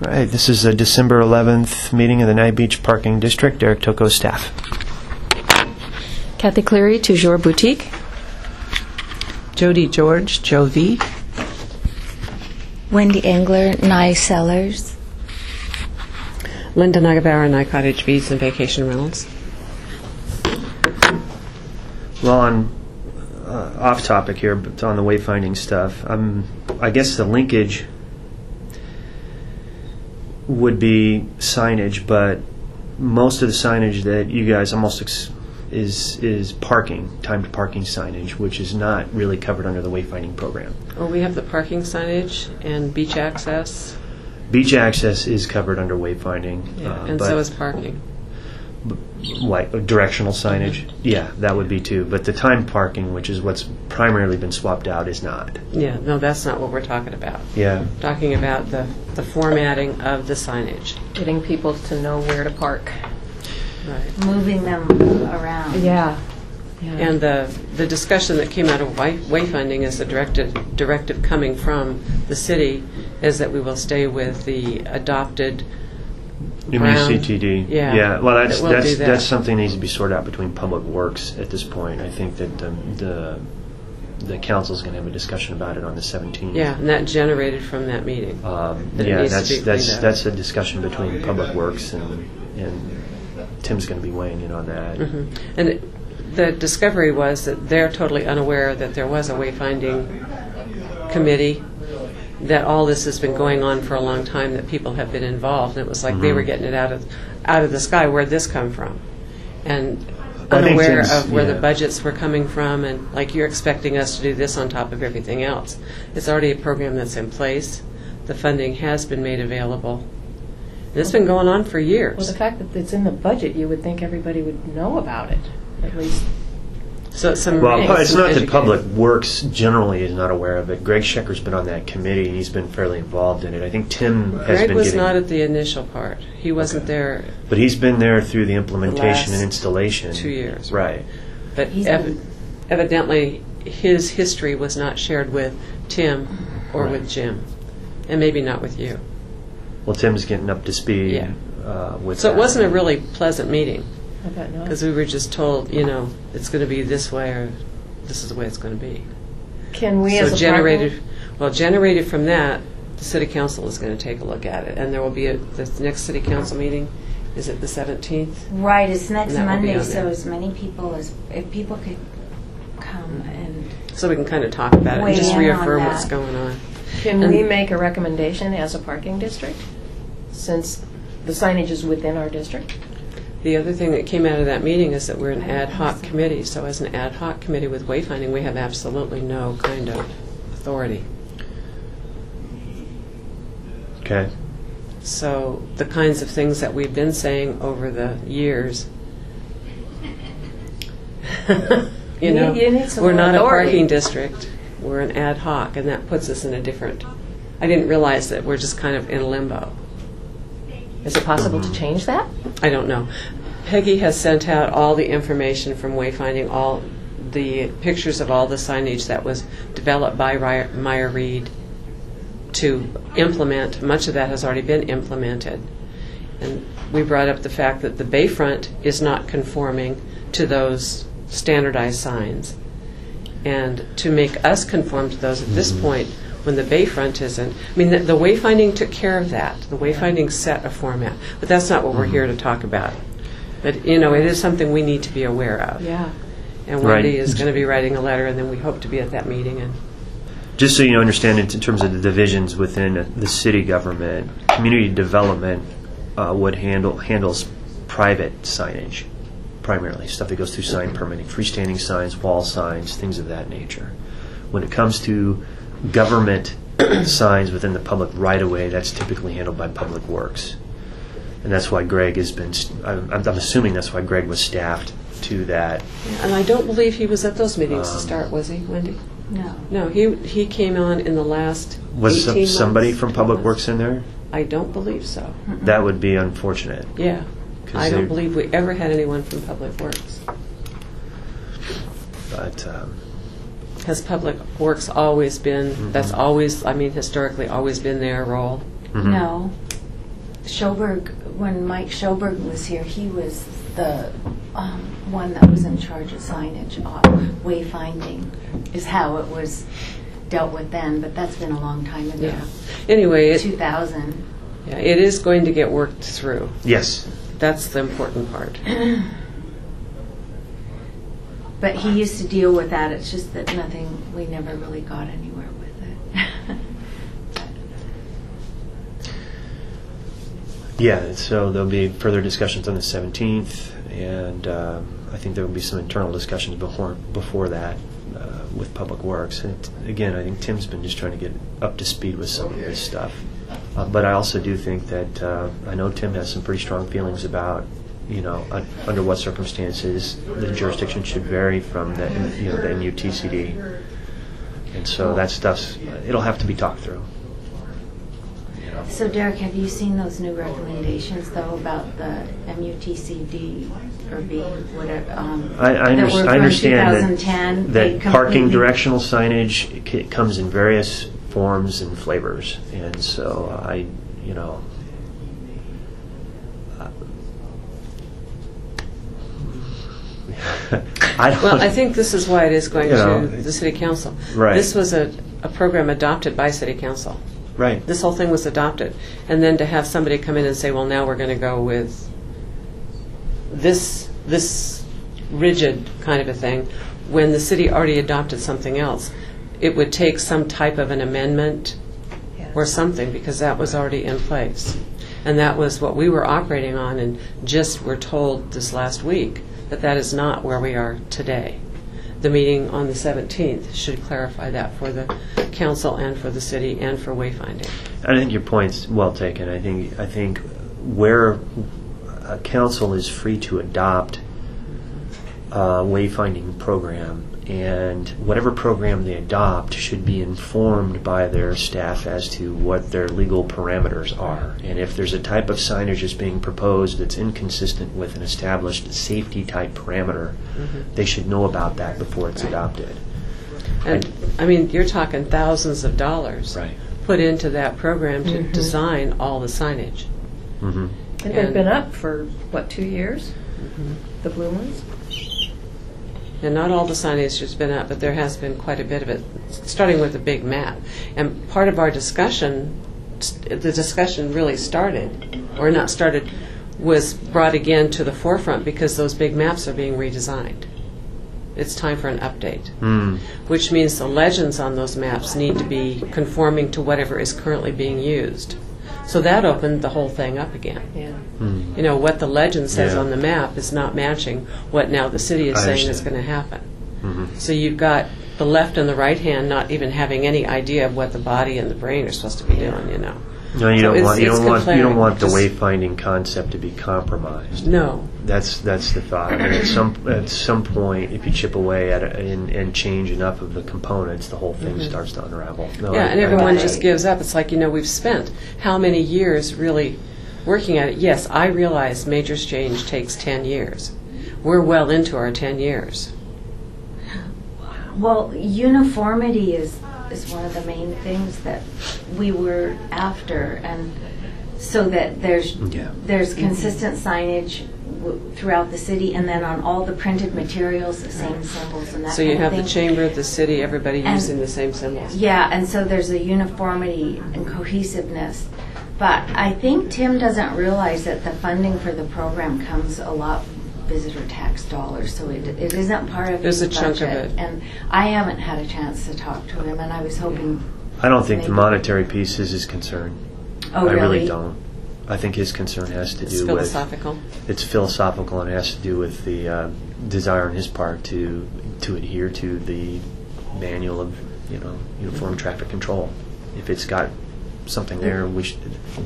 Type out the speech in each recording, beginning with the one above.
All right, this is a December 11th meeting of the Nye Beach Parking District. Derek Tocco, staff. Kathy Cleary, Toujours Boutique. Jody George, Joe V. Wendy Engler, Nye Cellars. Linda Nagebauer, Nye Cottage Bees and Vacation Rentals. Well, on off topic here, but on the wayfinding stuff, I guess the linkage would be signage, but most of the signage that you guys is parking, timed parking signage, which is not really covered under the wayfinding program. Well, we have the parking signage and beach access. Beach access is covered under wayfinding. And so is parking. Like directional signage? Yeah, that would be too. But the timed parking, which is what's primarily been swapped out, is not. Yeah, no, that's not what we're talking about. Yeah. Talking about the formatting of the signage. Getting people to know where to park. Right. Moving them around. Yeah. And the discussion that came out of wayfinding is the directive coming from the city is that we will stay with the adopted MUCTD. Yeah. Well, that. that's something that needs to be sorted out between Public Works at this point. I think that the council's going to have a discussion about it on the 17th. Yeah, and that generated from that meeting. That's a discussion between Public Works and Tim's going to be weighing in on that. Mm-hmm. And the discovery was that they're totally unaware that there was a wayfinding committee, that all this has been going on for a long time, that people have been involved. And it was like they were getting it out of the sky. Where'd this come from? And unaware of where the budgets were coming from, and like you're expecting us to do this on top of everything else. It's already a program that's in place. The funding has been made available. And it's been going on for years. Well, the fact that it's in the budget, you would think everybody would know about it, at least. So it's not that Public Works generally is not aware of it. Greg Schecker's been on that committee. He's been fairly involved in it. I think Tim has Greg been was not at the initial part. He wasn't there. But he's been there through the implementation and installation. 2 years. Right. But evidently his history was not shared with Tim or with Jim, and maybe not with you. Well, Tim's getting up to speed with So that. it wasn't a really pleasant meeting. I bet not. Because we were just told, it's going to be this way, or this is the way it's going to be. Can we, So as a generated from that, the city council is going to take a look at it, and there will be the next city council meeting. Is it the 17th? Right, it's next And that will be Monday, on so there. as many people if people could come and So we can kind of talk about it and just weigh in on reaffirm that. what's going on. Can we make a recommendation as a parking district, since the signage is within our district? The other thing that came out of that meeting is that we're an ad hoc committee. So as an ad hoc committee with wayfinding, we have absolutely no kind of authority. Okay. So the kinds of things that we've been saying over the years, You need some we're not authority. a parking district. We're an ad hoc, and that puts us in a different. I didn't realize that we're just kind of in limbo. Is it possible to change that? I don't know. Peggy has sent out all the information from wayfinding, all the pictures of all the signage that was developed by Meyer Reed to implement. Much of that has already been implemented. And we brought up the fact that the bayfront is not conforming to those standardized signs. And to make us conform to those at this point, when the bayfront isn't. I mean, the wayfinding took care of that. The wayfinding set a format. But that's not what we're here to talk about. But, it is something we need to be aware of. Yeah. And Right. Wendy is going to be writing a letter, and then we hope to be at that meeting. And Just so you understand, in terms of the divisions within the city government, community development handles private signage, primarily stuff that goes through sign permitting, freestanding signs, wall signs, things of that nature. When it comes to government signs within the public right-of-way, that's typically handled by Public Works. And that's why Greg has been, I'm assuming that's why Greg was staffed to that. I don't believe he was at those meetings to start, was he, Wendy? no. No, he came on in the last Was 18 months. somebody from Public Works in there? I don't believe so. That would be unfortunate. Yeah. 'Cause I don't they- believe we ever had anyone from Public Works. But Has Public Works always been, that's always, historically always been their role? No. Schoberg, when Mike Schoberg was here, he was the one that was in charge of signage. Wayfinding is how it was dealt with then, but that's been a long time ago. Yeah. Anyway, 2000. yeah, it is going to get worked through. Yes. That's the important part. But he used to deal with that. It's just that we never really got anywhere with it. Yeah, so there'll be further discussions on the 17th, and I think there will be some internal discussions before that with Public Works. And again, I think Tim's been just trying to get up to speed with some of this stuff. But I also do think that I know Tim has some pretty strong feelings about, under what circumstances the jurisdiction should vary from the MUTCD. And so that stuff's, it'll have to be talked through. So, Derek, have you seen those new recommendations, though, about the MUTCD or B, whatever? I understand 2010, that parking directional signage comes in various forms and flavors, and so I don't. Well, I think this is why it is going to the City Council. Right. This was a program adopted by City Council. Right. This whole thing was adopted. And then to have somebody come in and say, well, now we're going to go with this rigid kind of a thing, when the city already adopted something else, it would take some type of an amendment or something, because that was already in place. And that was what we were operating on, and just were told this last week that that is not where we are today. The meeting on the 17th should clarify that for the council and for the city and for wayfinding. I think your point's well taken. I think where a council is free to adopt a wayfinding program, and whatever program they adopt should be informed by their staff as to what their legal parameters are. And if there's a type of signage that's being proposed that's inconsistent with an established safety type parameter, they should know about that before it's adopted. And I mean, you're talking thousands of dollars Right. put into that program to design all the signage. Mm-hmm. And they've been up for, 2 years? The blue ones? And not all the signage has been up, but there has been quite a bit of it, starting with a big map. And part of our discussion, the discussion really started, or not started, was brought again to the forefront because those big maps are being redesigned. It's time for an update, which means the legends on those maps need to be conforming to whatever is currently being used. So that opened the whole thing up again. Yeah. What the legend says Yeah. on the map is not matching what now the city is I saying is understand. going to happen. So you've got the left and the right hand not even having any idea of what the body and the brain are supposed to be doing, No, you So don't want it's you don't want the just- wayfinding concept to be compromised. No. That's the thought. I mean, at some point, if you chip away at it and change enough of the components, the whole thing starts to unravel. No, Yeah, and I- everyone Right. just gives up. It's like, we've spent how many years really working at it? Yes, I realize major change takes 10 years. We're well into our 10 years. Well, uniformity is one of the main things that we were after, and so that there's consistent signage throughout the city, and then on all the printed materials, the same symbols and that So you kind of have the thing. chamber, the city, everybody And- using the same symbols. Yeah, and so there's a uniformity and cohesiveness. But I think Tim doesn't realize that the funding for the program comes a lot from visitor tax dollars, so it isn't part of There's his a chunk of budget. it. And I haven't had a chance to talk to him, and I was hoping. I don't think the maybe- monetary piece is his concern. Oh, I really really? don't. I think his concern has to It's do philosophical. with it's philosophical, and it has to do with the desire on his part to adhere to the manual of uniform traffic control. If it's got something there, we should.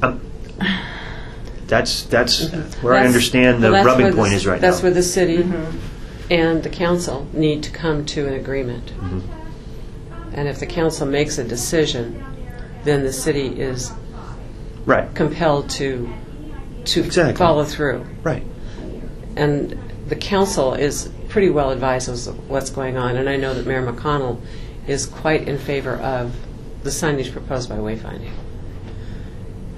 That's where I understand the Well, that's rubbing where point is right That's now. where the city and the council need to come to an agreement. And if the council makes a decision, then the city is Right. compelled to Exactly. follow through. Right. And the council is pretty well advised as to what's going on, and I know that Mayor McConnell is quite in favor of the signage proposed by Wayfinding.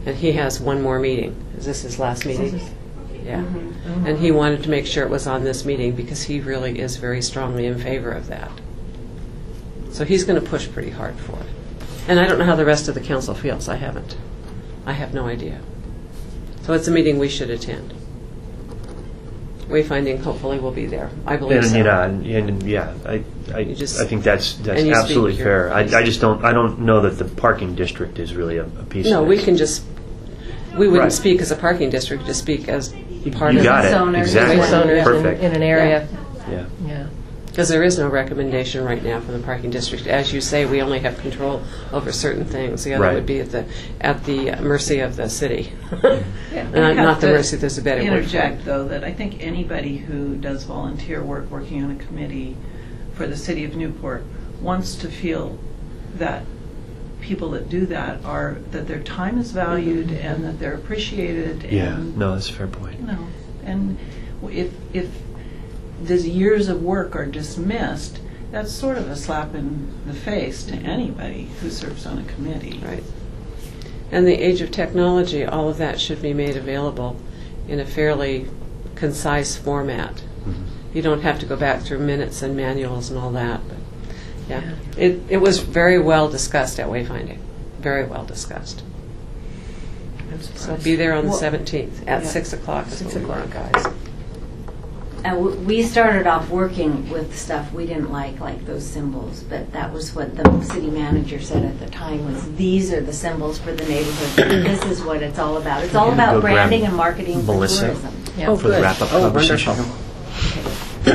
and he has one more meeting. Is this his last meeting? This is- Yeah. And he wanted to make sure it was on this meeting because he really is very strongly in favor of that. So he's going to push pretty hard for it. And I don't know how the rest of the council feels. I haven't. I have no idea. So it's a meeting we should attend. Wayfinding hopefully will be there. I believe so. I You just- think that's and you absolutely speak fair. your I piece. just don't know that the parking district is really a piece No, of we this. can just, we wouldn't Right. speak as a parking district, just speak as part You of got it. it, Owners. exactly. Business owners Perfect. in an area. Yeah. Yeah. Because there is no recommendation right now from the parking district. As you say, we only have control over certain things. The other Right. would be at the mercy of the city. Yeah, Not I have the to mercy, there's a better word for interject, it. though, that I think anybody who does volunteer work working on a committee for the city of Newport wants to feel that people that do that that their time is valued and that they're appreciated. Yeah, and, no, that's a fair point. and if these years of work are dismissed, that's sort of a slap in the face to anybody who serves on a committee. Right. And the age of technology, all of that should be made available in a fairly concise format. You don't have to go back through minutes and manuals and all that. But yeah, it was very well discussed at Wayfinding. Very well discussed. So be there on the Well, 17th at yeah. 6 o'clock. is 6 what we want, o'clock. guys. We started off working with stuff we didn't like those symbols, but that was what the city manager said at the time, was these are the symbols for the neighborhood. This is what it's all about. It's all Go about grab branding and marketing for Melissa. tourism. Yeah. For the good. wrap-up Oh, conversation. wonderful.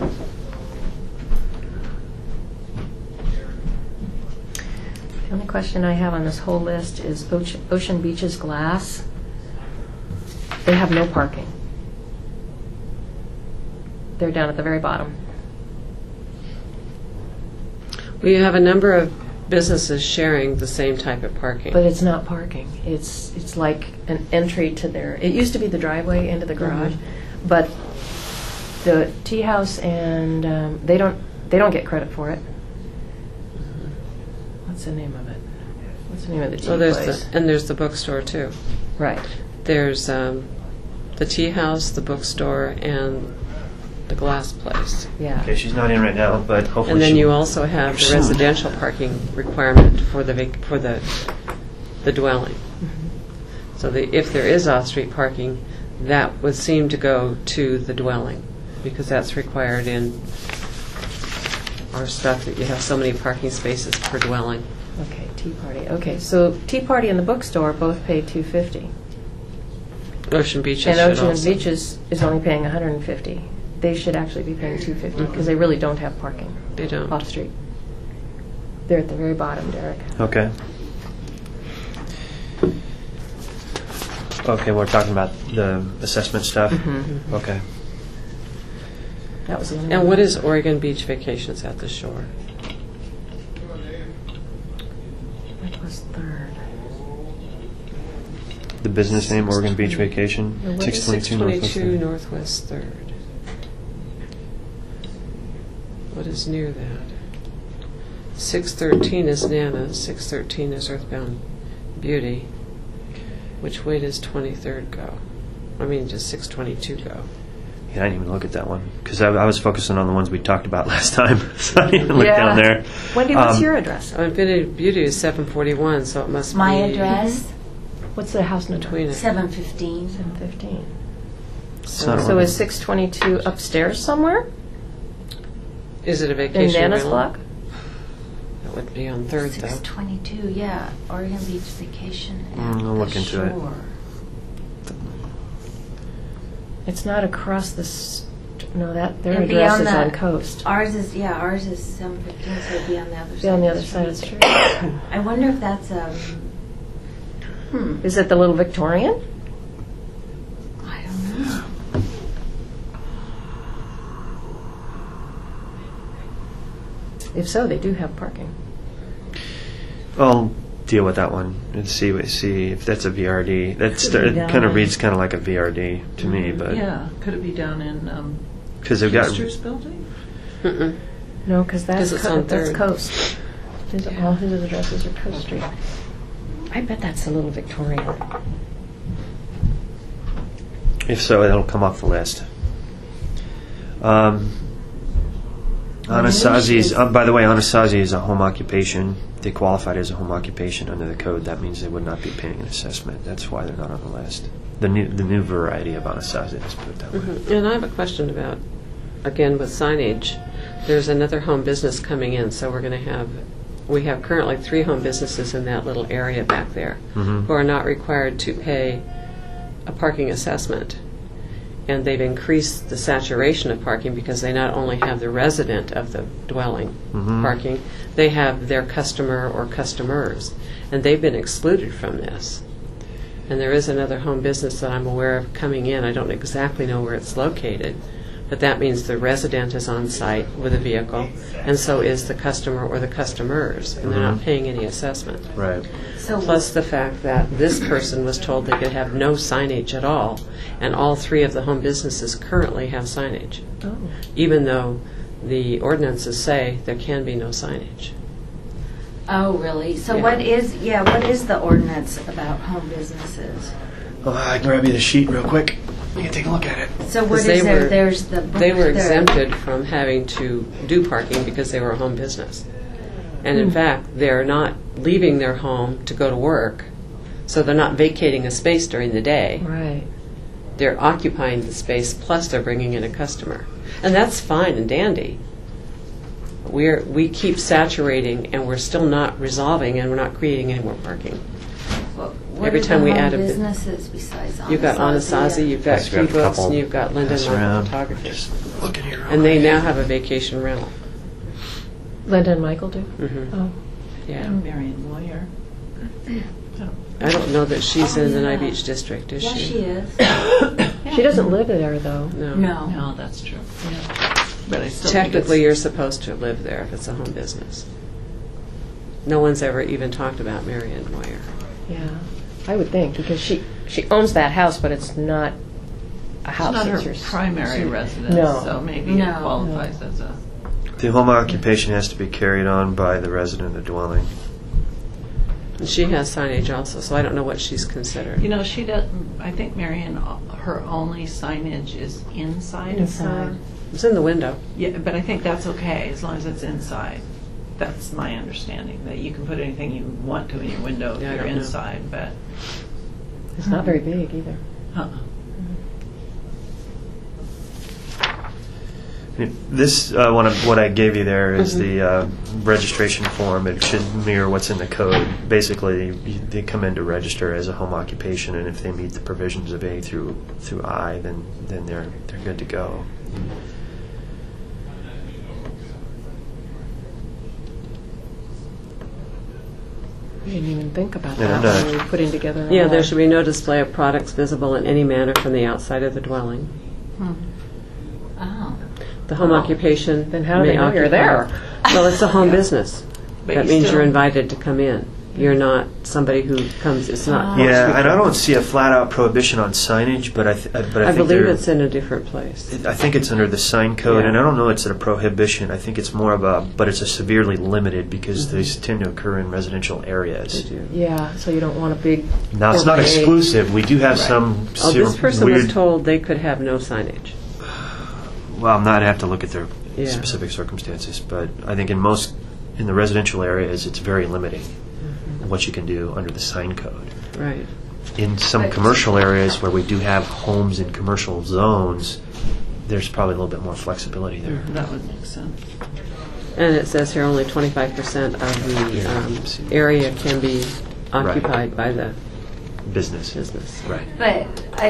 The only question I have on this whole list is Ocean Beaches Glass. They have no parking. They're down at the very bottom. We have a number of businesses sharing the same type of parking. But it's not parking. It's like an entry to their. It used to be the driveway into the garage, but the tea house and they don't get credit for it. What's the name of it? What's the name of the tea place? There's the bookstore too. Right. There's the tea house, the bookstore, and the glass place. Yeah. Okay, she's not in right now, but hopefully And then she- you also have the Soon. residential parking requirement for the dwelling. So if there is off-street parking, that would seem to go to the dwelling, because that's required in our stuff, that you have so many parking spaces per dwelling. Okay, Tea Party. Okay, so Tea Party and the bookstore both pay $250, Ocean Beaches and should Ocean also. Beaches is only paying $150. They should actually be paying $250 because they really don't have parking They don't. off street. They're at the very bottom, Derek. Okay. Okay, we're talking about the assessment stuff. Okay. That was the only And one. what is Oregon Beach Vacations at the Shore? That was third. The business name, Oregon Beach Vacation, Yeah, what is 622 Northwest. 622 Northwest 3rd. What is near that? 613 is Nana, 613 is Earthbound Beauty. Which way does 23rd go? I mean, does 622 go? Yeah, I didn't even look at that one because I was focusing on the ones we talked about last time, so I didn't look Yeah. down there. Wendy, what's Um, your address? Oh, Infinity Beauty is 741, so it must My be address, What's the house number? between it. 715. 715. It's not So Oregon. is 622 upstairs somewhere Is it a in vacation Nana's rental? block? That would be on 3rd, though. 622, yeah. Oregon Beach Vacation at I'll look the into it. shore. It's not across the. No, that their It'd be address on is the- on Coast. Ours is 715, so it'd be on the other side. Be on the of other side of the street. I wonder if that's Is it the Little Victorian? I don't know. If so, they do have parking. I'll deal with that one and see if that's a VRD. That's Could be it. down Kind of in- reads kind of like a VRD to me, but Yeah, could it be down in because they've got Kingster's building? Mm-mm. No, because that's 'Cause it's on that's Third. Coast. All his addresses are Coast Street. I bet that's a little Victorian. If so, it'll come off the list. Anasazi's, by the way, Anasazi is a home occupation. They qualified as a home occupation under the code. That means they would not be paying an assessment. That's why they're not on the list. The new variety of Anasazi, let's put it that way. And I have a question about, again, with signage. There's another home business coming in, so we have currently 3 home businesses in that little area back there who are not required to pay a parking assessment. And they've increased the saturation of parking because they not only have the resident of the dwelling parking, they have their customer or customers. And they've been excluded from this. And there is another home business that I'm aware of coming in. I don't exactly know where it's located, but that means the resident is on site with a vehicle, and so is the customer or the customers, and they're not paying any assessment. Right. So Plus the fact that this person was told they could have no signage at all, and all 3 of the home businesses currently have signage, even though the ordinances say there can be no signage. Oh, really? So Yeah. what is the ordinance about home businesses? Oh, I can grab you the sheet real quick. You can take a look at it. So what Because is they there? were- There's the They were there- exempted from having to do parking because they were a home business. And in fact, they're not leaving their home to go to work, so they're not vacating a space during the day. Right. They're occupying the space, plus they're bringing in a customer. And that's fine and dandy. We keep saturating, and we're still not resolving, and we're not creating any more parking. What every are time the we home add a bit- businesses besides Anasazi? You've got Anasazi, you've got Let's grab a Key Books, couple, and you've got Linden pass Michael around. Photography. Just look in here. And they now have a vacation rental. Linda and Michael do? Mhm. Oh. Yeah. And Marion Moyer. I don't know that she's in the Nye yeah. Beach district, is Yeah, she? she is. She doesn't live there, though. No. No. No, that's true. But I still Technically, think you're supposed to live there if it's a home business. No one's ever even talked about Marion Moyer. Yeah, I would think, because she owns that house, but it's not a it's house. not her it's primary residence, No. so maybe No. it qualifies as a. The home occupation has to be carried on by the resident of the dwelling. And she has signage also, so I don't know what she's considered. You know, she doesn't. I think Marion, her only signage is inside. of Inside. her. It's in the window. Yeah, but I think that's okay as long as it's inside. That's my understanding, that you can put anything you want to in your window if Yeah, I you're don't know. inside, but. It's not very big either. This what I gave you there is the registration form. It should mirror what's in the code. Basically, they come in to register as a home occupation, and if they meet the provisions of A through I, then they're good to go. We didn't even think about Yeah, that no. when we were putting together our... Yeah, there should be no display of products visible in any manner from the outside of the dwelling. Oh. The home occupation. Then how do may they know you're occupy- there? Well, it's a home business. But That you means still- you're invited to come in. You're not somebody who comes. It's not. Yeah, and I don't see a flat-out prohibition on signage, but I think I believe there- it's in a different place. I think it's under the sign code, Yeah. and I don't know it's a prohibition. I think it's more of but it's a severely limited because these tend to occur in residential They areas. do. Yeah, so you don't want a big... Now, it's not corporate- exclusive. We do have some Oh, this person weird... was told they could have no signage. Well, I'm not have to look at their Yeah. specific circumstances, but I think in the residential areas, it's very limiting what you can do under the sign code. Right. In some commercial areas where we do have homes in commercial zones, there's probably a little bit more flexibility there. That would make sense. And it says here only 25% of the area can be occupied by the Business. business. Right. But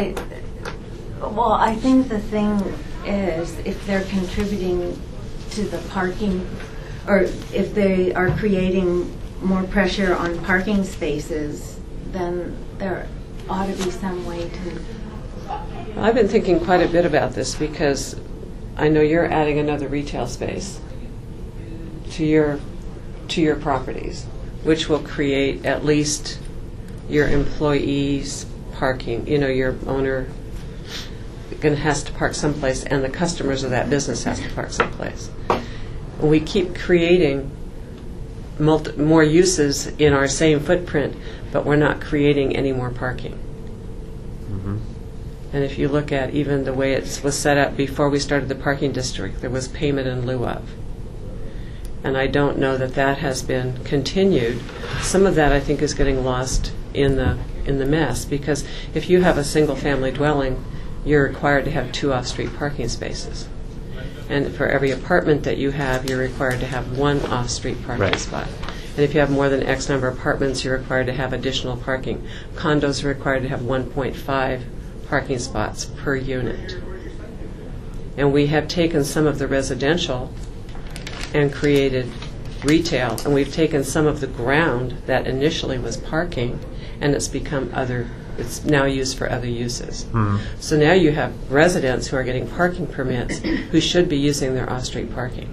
I think the thing is, if they're contributing to the parking, or if they are creating more pressure on parking spaces, then there ought to be some way to... I've been thinking quite a bit about this because I know you're adding another retail space to your properties, which will create at least your employees' parking. You know, your owner has to park someplace, and the customers of that business has to park someplace. We keep creating more uses in our same footprint, but we're not creating any more parking. Mhm. And if you look at even the way it was set up before we started the parking district, there was payment in lieu of. And I don't know that that has been continued. Some of that, I think, is getting lost in the mess, because if you have a single-family dwelling, you're required to have 2 off-street parking spaces. And for every apartment that you have, you're required to have 1 off-street parking Right. spot. And if you have more than X number of apartments, you're required to have additional parking. Condos are required to have 1.5 parking spots per unit. And we have taken some of the residential and created retail, and we've taken some of the ground that initially was parking, and it's become it's now used for other uses. Mhm. So now you have residents who are getting parking permits who should be using their off-street parking.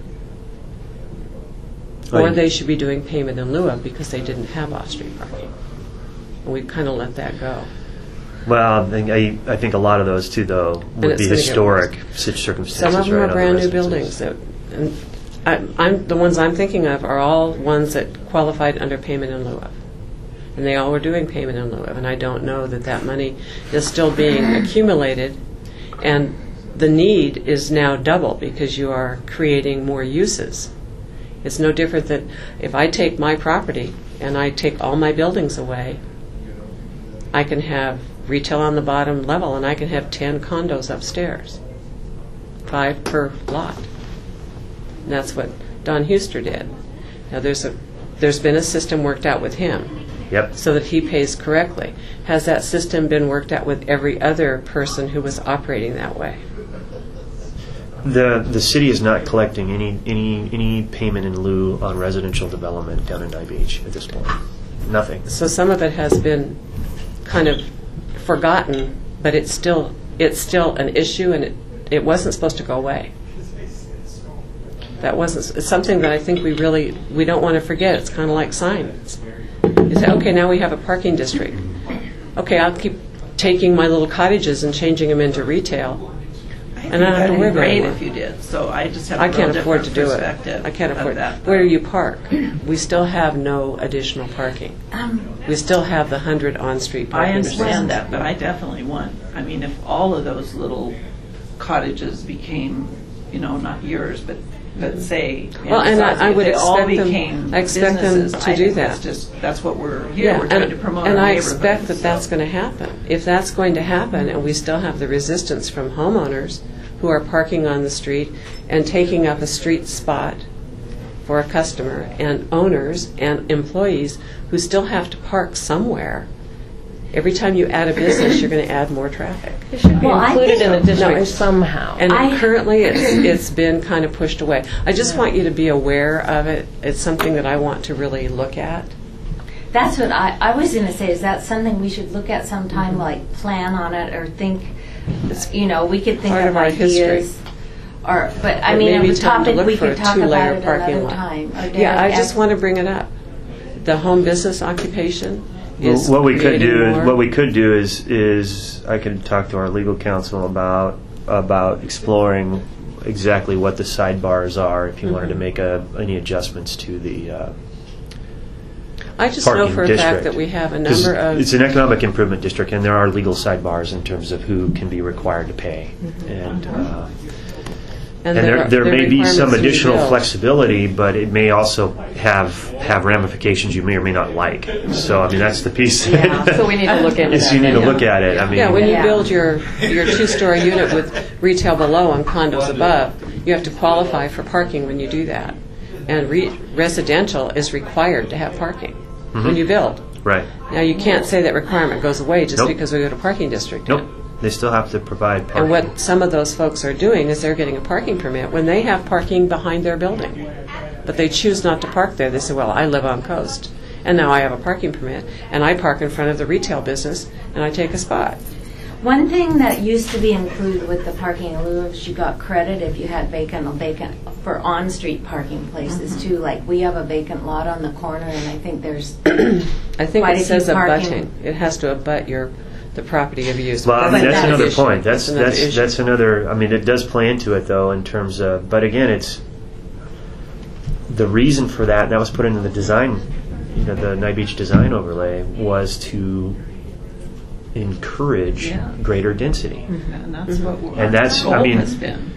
Or Right. they should be doing payment in lieu of because they didn't have off-street parking. And we've kind of let that go. Well, I think a lot of those too, though, would it's be gonna get historic circumstances. Some of them right, are on the brand new residences. buildings. The ones I'm thinking of are all ones that qualified under payment in lieu of. And they all were doing payment in lieu of. And I don't know that that money is still being accumulated. And the need is now double because you are creating more uses. It's no different than if I take my property and I take all my buildings away, I can have retail on the bottom level and I can have 10 condos upstairs, 5 per lot. And that's what Don Huster did. Now there's been a system worked out with him Yep. so that he pays correctly. Has that system been worked out with every other person who was operating that way? The city is not collecting any payment in lieu on residential development down in Nye Beach at this point. Nothing. So some of it has been kind of forgotten, but it's still an issue, and it wasn't supposed to go away. That wasn't. It's something that I think we don't want to forget. It's kind of like signs. You say, okay, now we have a parking district. Okay, I'll keep taking my little cottages and changing them into retail. I And I don't have to worry about it great anymore. if you did. So I just have a I real can't afford to different do it. perspective I can't of afford that. Where do you park? We still have no additional parking. We still have the 100 on-street I parking understand spaces. that, but I definitely want. I mean, if all of those little cottages became, not yours, but say, Well, and I would if they all expect them- became I expect them businesses, to I do think that. That's what we're here. We're trying to promote and our I neighborhood. expect that that's so. going to happen. If that's going to happen, and we still have the resistance from homeowners who are parking on the street and taking up a street spot for a customer, and owners and employees who still have to park somewhere. Every time you add a business, you're going to add more traffic. It should be Well, I included in the think- district No, somehow. And I- currently, it's been kind of pushed away. I just want you to be aware of it. It's something that I want to really look at. That's what I was going to say. Is that something we should look at sometime, Mm-hmm. like plan on it, or think? We could think part of of our history. ideas. But I It mean, may be a time to topic look we for could a talk two-layer about it parking another lot. time. Yeah, I just want to bring it up. The home business occupation is What we could creating do, more. what we could do is I could talk to our legal counsel about exploring exactly what the sidebars are if you wanted to make any adjustments to the I just know parking for a district. fact that we have a 'Cause number of. It's an economic improvement district, and there are legal sidebars in terms of who can be required to pay. And and there may be some additional flexibility, but it may also have ramifications you may or may not like. So, I mean, that's the piece. Yeah. So we need to look into Is that. you need to yeah. look at it. I mean, Yeah, when you Yeah. build your two-story unit with retail below and condos above, you have to qualify for parking when you do that. And residential is required to have parking when you build. right. Now, you can't say that requirement goes away just Nope. because we go to parking district. Nope. They still have to provide parking. And what some of those folks are doing is they're getting a parking permit when they have parking behind their building. But they choose not to park there. They say, well, I live on Coast, and now I have a parking permit, and I park in front of the retail business, and I take a spot. One thing that used to be included with the parking in lieu of is you got credit if you had vacant for on-street parking places too. Like we have a vacant lot on the corner, and I think there's I think Quite it a says few parking. abutting. It has to abut the property of use. Well, I mean, But that's that's another an issue. point. That's another that's issue. that's another. I mean, it does play into it though in terms of. But again, it's the reason for that was put into the design, the Night Beach design overlay, was to encourage greater density. And that's what And that's, our I goal mean, has been.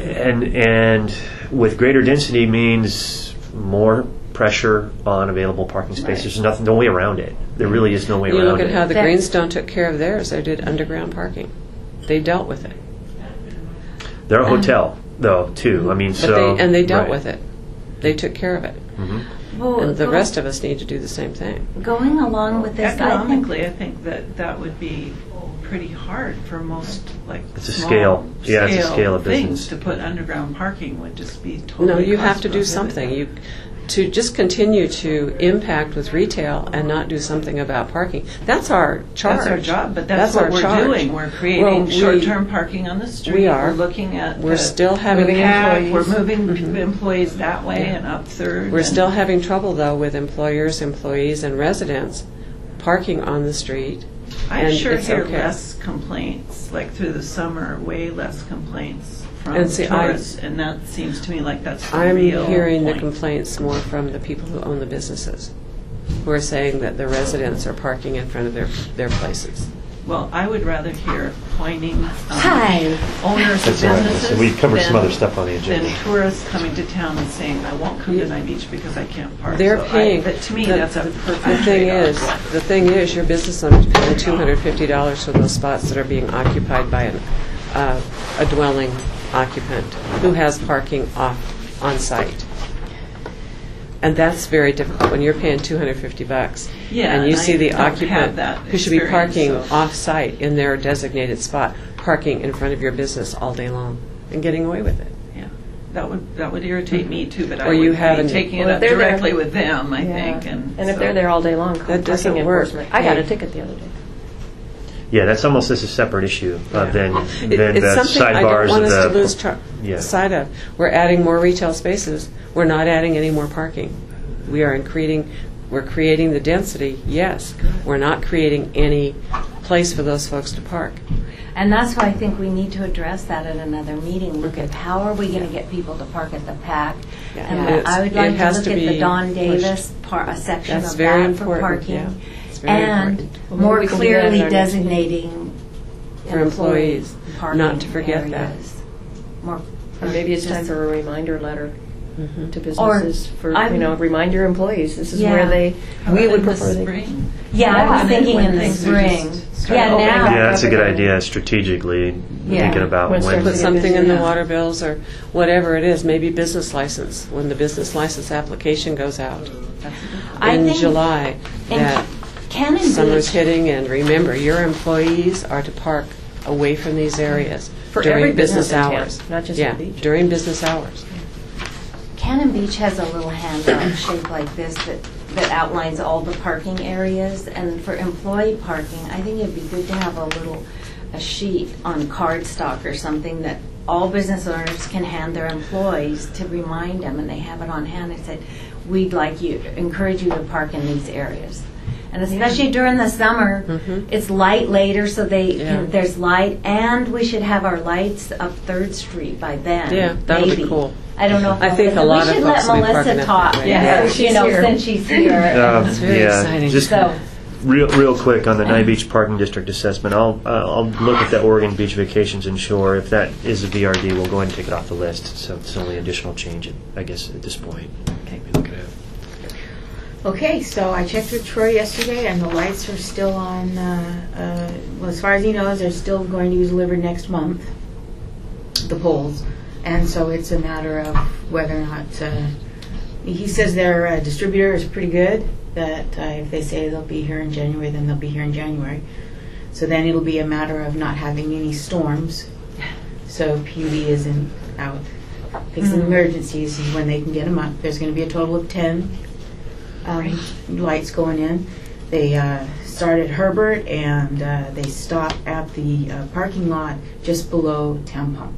and with greater density means more pressure on available parking spaces. There's no way around it. There really is no way You around look at it. how the That- Greenstone took care of theirs. They did underground parking. They dealt with it. They're a hotel, though, too. I mean, so They dealt right. with it. They took care of it. Well, And the rest of us need to do the same thing. going along with this, I think Economically, I think that would be pretty hard for most, like, It's a small scale. Yeah, it's a scale of things. business. To put underground parking would just be totally No, you have to do cost something. prohibitive. To just continue to impact with retail and not do something about parking. That's our charge. That's our job, but that's our what we're charge. doing. We're creating Well, we- short-term parking on the street. We are. We're looking at We're the still having path. employees. We're moving employees that way and up Third. We're and- still having trouble, though, with employers, employees, and residents parking on the street. I and sure it's hear okay. less complaints, like through the summer, way less complaints from And see, tourists, and that seems to me like that's the I'm real hearing the point. complaints more from the people who own the businesses, who are saying that the residents are parking in front of their places. Well, I would rather hear whining Hi. owners of That's all right. businesses. So we covered some than- other stuff on the agenda. Than tourists coming to town and saying, I won't come to Night Beach because I can't park. They're So paying. but to me, the- that's a the perfect thing trade-off. the thing is, your business owner is paying $250 for those spots that are being occupied by a dwelling occupant who has parking on site. And that's very difficult when you're paying $250 Yeah, and you and see I the don't have occupant that who should be experience, parking so- off-site in their designated spot, parking in front of your business all day long and getting away with it. Yeah, that would irritate me too, but I Or you would have be an- taking it Well, if up they're there- directly with them, I Yeah. think. And if so- they're there all day long, That doesn't parking work. enforcement. I got a Hey. ticket the other day. Yeah, that's almost as a separate issue than It's the something I don't sidebars want of us the. to lose Yeah. sight of. We're adding more retail spaces. We're not adding any more parking. We're creating the density, yes. We're not creating any place for those folks to park. And that's why I think we need to address that at another meeting. Look at how are we going to get people to park at the PAC? Yeah. And Yeah. I would It like to has look to at the be Don pushed. Davis a section That's of very that for important, parking. yeah. It's very And important. Well, more maybe we can do that clearly at our next designating For employees, parking not to forget that. areas. More, Or maybe it's time just- for a reminder letter Mhm. to businesses for, I'm- remind your employees, this is Yeah. where they, How we about would in the prefer they. spring? Yeah, I was When thinking in the things are spring. just start Yeah, opening now. up. Yeah, that's a good idea strategically, Yeah. thinking about When it when. Put starts something in the Yeah. water bills or whatever it is, maybe business license, when the business license application goes out I in think- July, and that Cannon summer's Beach, hitting, and remember, your employees are to park away from these areas For during every business business in town, hours. not just Yeah, the beach. during business hours. Cannon Beach has a little handout shaped like this that outlines all the parking areas. And for employee parking, I think it'd be good to have a sheet on cardstock or something that all business owners can hand their employees to remind them, and they have it on hand. It said, we'd like you, encourage you to park in these areas. And especially during the summer, it's light later, so Yeah. there's light, and we should have our lights up 3rd Street by then. Yeah, that'll be maybe. cool. I don't know. If I think a lot of we should folks let will be parking Melissa up talk. that way. Yeah, you she's know, here. since she's here. It's very yeah, exciting. just So, real quick on the Night Beach Parking District assessment. I'll look at the Oregon Beach Vacations and Shore. If that is a VRD, we'll go ahead and take it off the list. So it's only additional change, I guess, at this point. Okay. Look at it. Okay, so I checked with Troy yesterday, and the lights are still on. Well, as far as he knows, they're still going to be delivered next month. The poles, and so it's a matter of whether or not. He says their distributor is pretty good. That if they say they'll be here in January, then they'll be here in January. So then it'll be a matter of not having any storms. So PUD isn't out fixing emergencies is when they can get them up. There's going to be a total of 10. Lights going in. They start at Herbert, and they stop at the parking lot just below Town Pump.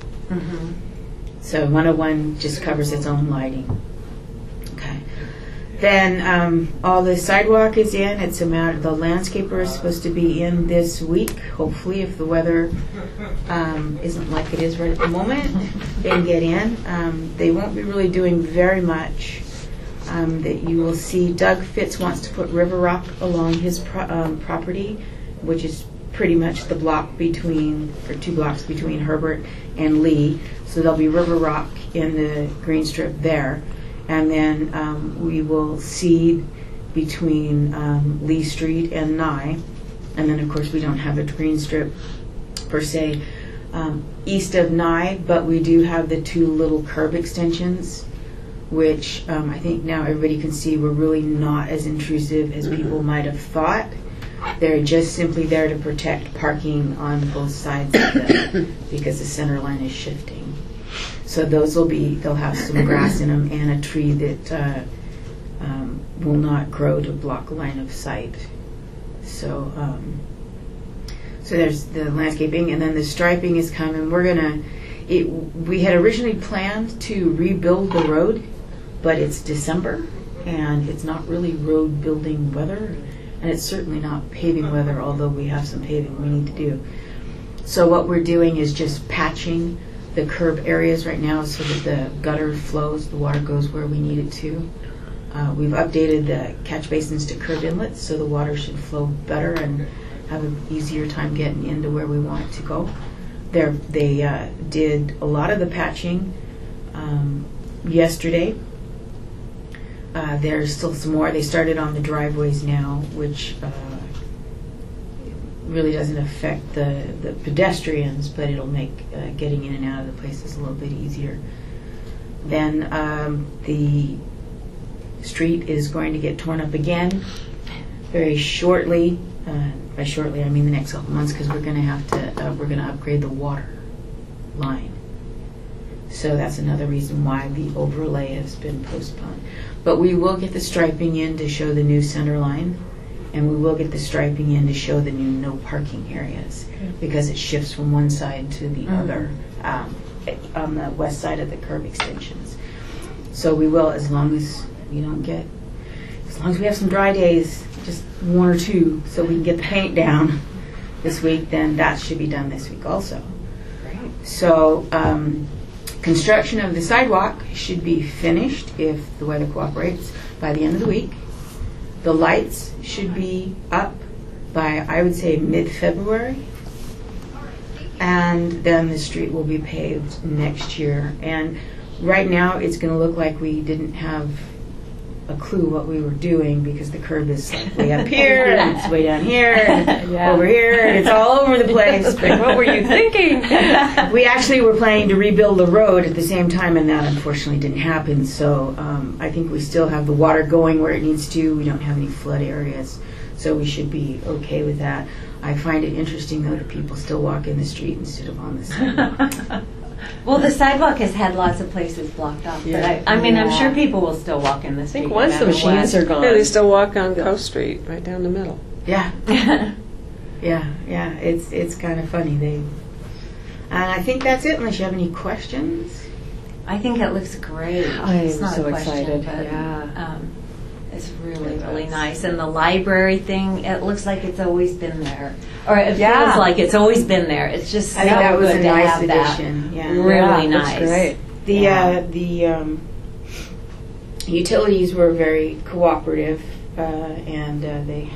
So 101 just covers its own lighting. Okay. Then all the sidewalk is in. It's a matter. The landscaper is supposed to be in this week. Hopefully, if the weather isn't like it is right at the moment, they can get in. They won't be really doing very much. That you will see. Doug Fitz wants to put river rock along his property, which is pretty much the block between, or 2 blocks between Herbert and Lee. So there'll be river rock in the green strip there. And then we will seed between Lee Street and Nye. And then, of course, we don't have a green strip per se east of Nye, but we do have the 2 little curb extensions, which I think now everybody can see were really not as intrusive as people might have thought. They're just simply there to protect parking on both sides of because the center line is shifting. So those they'll have some grass in them and a tree that will not grow to block line of sight. So so there's the landscaping, and then the striping is coming. We had originally planned to rebuild the road, but it's December, and it's not really road building weather, and it's certainly not paving weather, although we have some paving we need to do. So what we're doing is just patching the curb areas right now so that the gutter flows, the water goes where we need it to. We've updated the catch basins to curb inlets, so the water should flow better and have an easier time getting into where we want it to go. They did a lot of the patching yesterday. There's still some more. They started on the driveways now, which really doesn't affect the pedestrians, but it'll make getting in and out of the places a little bit easier. Then the street is going to get torn up again very shortly. By shortly, I mean the next couple months, because we're going to upgrade the water line. So that's another reason why the overlay has been postponed. But we will get the striping in to show the new center line, and we will get the striping in to show the new no parking areas, because it shifts from one side to the other on the west side of the curb extensions. So we will, as long as we have some dry days, just 1 or 2, so we can get the paint down this week, then that should be done this week also. Great. So construction of the sidewalk should be finished, if the weather cooperates, by the end of the week. The lights should be up by, I would say, mid-February. And then the street will be paved next year. And right now it's going to look like we didn't have a clue what we were doing, because the curb is like way up here and it's way down here and over here, and it's all over the place. But what were you thinking? We actually were planning to rebuild the road at the same time, and that unfortunately didn't happen. So I think we still have the water going where it needs to. We don't have any flood areas, so we should be okay with that. I find it interesting, though, that people still walk in the street instead of on the sidewalk. Well, the sidewalk has had lots of places blocked off, but I mean, I'm sure people will still walk in the street. I think once the machines are gone. Yeah, they still walk on Coast Street, right down the middle. Yeah. Yeah. It's kind of funny. And I think that's it, unless you have any questions. I think it looks great. I'm It's not so a question, excited. but, Yeah. it's really nice. And the library thing, it looks like it's always been there. Or it Yeah. feels like it's always been there. It's just I think so that was good a to nice have that. addition. Yeah. Really Yeah, nice. that's great. The utilities were very cooperative, and they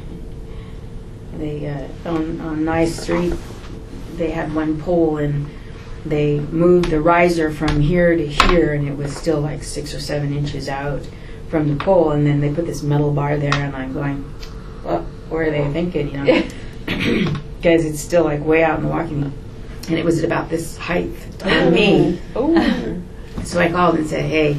on Nice Street, they had one pole, and they moved the riser from here to here, and it was still like 6 or 7 inches out from the pole, and then they put this metal bar there, and I'm going, well, what are they thinking, because it's still like way out in the walking, and it was at about this height on me. So I called and said, hey,